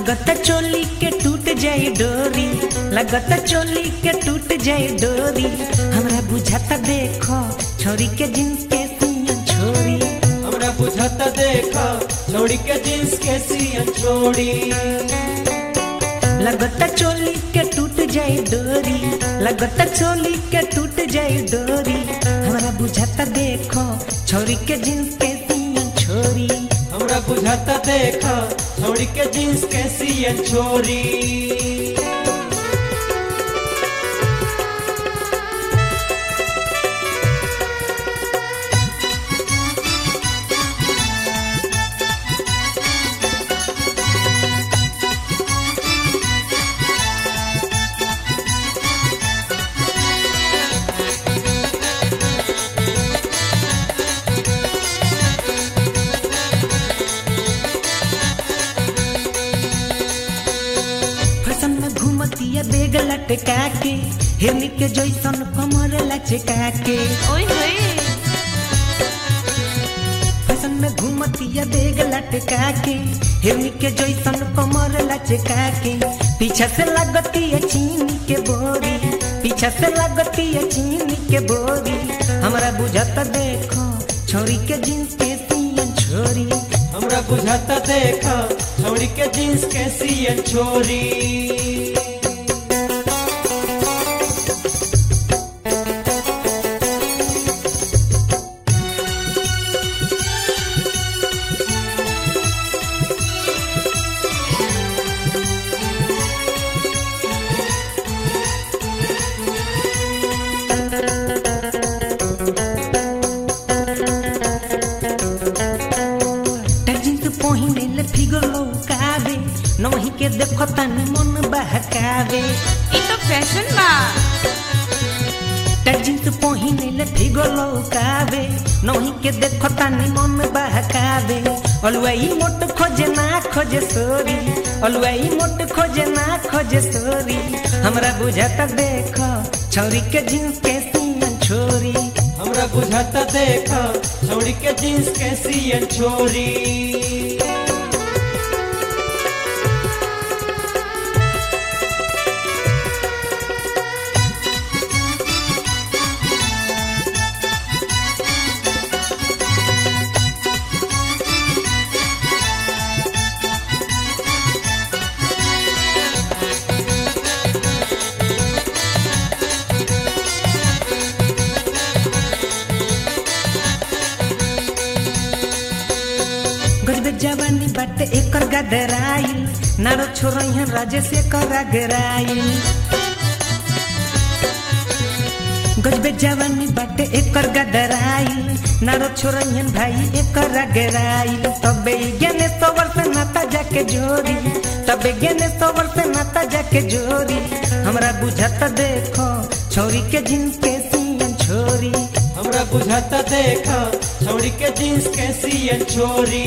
लगता चोली के टूट जाए डोरी, लगता चोली के टूट जाए डोरी। हमरा बुझाता देखो छोरी के जींस के सियन छोरी, हमरा बुझाता देखो छोड़ी के जींस के सियन छोड़ी। लगता चोली के टूट जाए डोरी, लगता चोली के टूट जाए डोरी। हमरा बुझाता देखो छोरी के जींस के सियन छोरी, हमरा बुझाता देखो छोड़ी के जींस के सियन छोरी। बेग लटका के हिरनी के जैसन कमर लचका के, ओए होए फैशन में घूमतिया बेग लटका के हिरनी के जैसन कमर लचका के। पीछा से लगती है चीनी के बोरी, पीछा से लगती है चीनी के बोरी। हमरा बुझाता देखो छोरी के जींस के सियन छोरी, हमरा बुझाता देखो छोड़ी के जींस के सियन छोरी। नही के देखो तनी मन बहकावे, ई तो फैशन बा। जींस पहिने ले फिगो लौकावे, नही के देखो तनी मन बहकावे। अलुआई मोट खोजे ना खोजे सोरी, अलुआई मोट खोजे ना खोजे सोरी। हमरा बुझाता देखो छोरी के जींस के सियन छोरी, हमरा बुझाता देखो छोड़ी के जींस के सियन छोरी। जवानी बाटे एकर गदराइल, नारो छोरैहन राजे से कर गराइल। गजबे जवानी बाटे एकर गदराइल, नारो छोरैहन भाई एकर गराइल। तबे ज्ञाने सवर से नाता जाके जोरी, तबे ज्ञाने सवर से नाता जाके जोरी। हमरा बुझाता देखो छोरी के जींस के सियन छोरी, हमरा बुझाता देखो छोड़ी के जींस के सियन छोरी।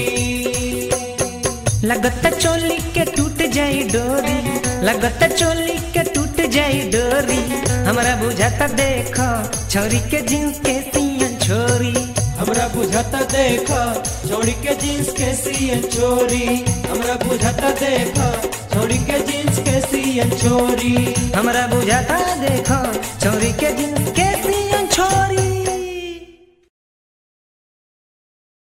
लगता चोली के टूट जाए डोरी, लगता चोली के टूट जाए डोरी। हमरा बुझाता देखो छोरी के जींस के सियन छोरी, हमरा बुझाता देखो छोड़ी के जींस के सियन छोरी। हमरा बुझाता देखो छोड़ी के जींस के सियन छोरी, हमरा बुझाता देखो छोरी के जींस के